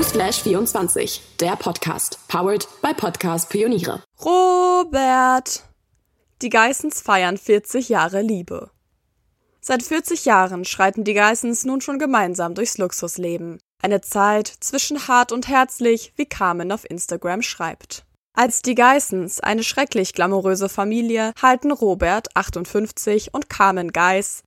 @Newsflash24, der Podcast, powered by Podcast Pioniere. Robert! Die Geissens feiern 40 Jahre Liebe. Seit 40 Jahren schreiten die Geissens nun schon gemeinsam durchs Luxusleben. Eine Zeit zwischen hart und herzlich, wie Carmen auf Instagram schreibt. Als die Geissens, eine schrecklich glamouröse Familie, halten Robert, 58, und Carmen Geiss,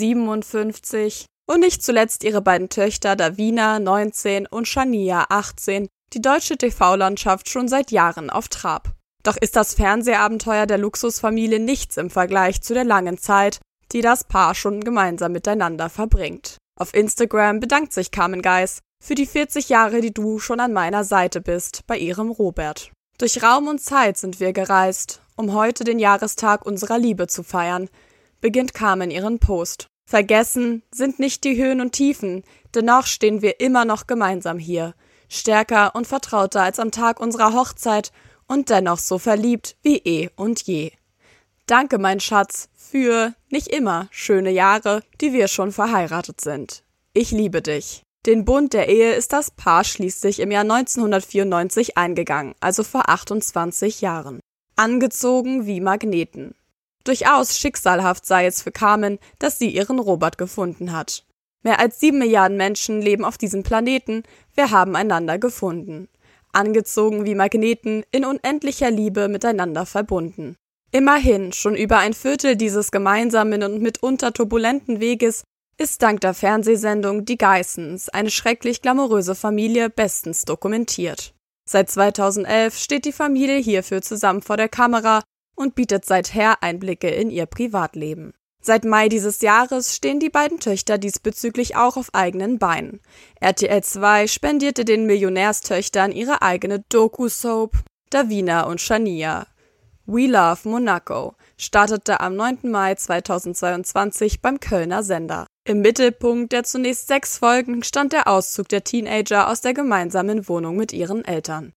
57, und nicht zuletzt ihre beiden Töchter Davina, 19, und Shania, 18, die deutsche TV-Landschaft schon seit Jahren auf Trab. Doch ist das Fernsehabenteuer der Luxusfamilie nichts im Vergleich zu der langen Zeit, die das Paar schon gemeinsam miteinander verbringt. Auf Instagram bedankt sich Carmen Geiss für die 40 Jahre, die du schon an meiner Seite bist, bei ihrem Robert. Durch Raum und Zeit sind wir gereist, um heute den Jahrestag unserer Liebe zu feiern, beginnt Carmen ihren Post. Vergessen sind nicht die Höhen und Tiefen, dennoch stehen wir immer noch gemeinsam hier, stärker und vertrauter als am Tag unserer Hochzeit und dennoch so verliebt wie eh und je. Danke, mein Schatz, für nicht immer schöne Jahre, die wir schon verheiratet sind. Ich liebe dich. Den Bund der Ehe ist das Paar schließlich im Jahr 1994 eingegangen, also vor 28 Jahren. Angezogen wie Magneten. Durchaus schicksalhaft sei es für Carmen, dass sie ihren Robert gefunden hat. Mehr als 7 Milliarden Menschen leben auf diesem Planeten, wir haben einander gefunden. Angezogen wie Magneten, in unendlicher Liebe miteinander verbunden. Immerhin, schon über ein Viertel dieses gemeinsamen und mitunter turbulenten Weges ist dank der Fernsehsendung Die Geissens, eine schrecklich glamouröse Familie, bestens dokumentiert. Seit 2011 steht die Familie hierfür zusammen vor der Kamera und bietet seither Einblicke in ihr Privatleben. Seit Mai dieses Jahres stehen die beiden Töchter diesbezüglich auch auf eigenen Beinen. RTL 2 spendierte den Millionärstöchtern ihre eigene Doku-Soap Davina und Shania. We Love Monaco startete am 9. Mai 2022 beim Kölner Sender. Im Mittelpunkt der zunächst 6 Folgen stand der Auszug der Teenager aus der gemeinsamen Wohnung mit ihren Eltern.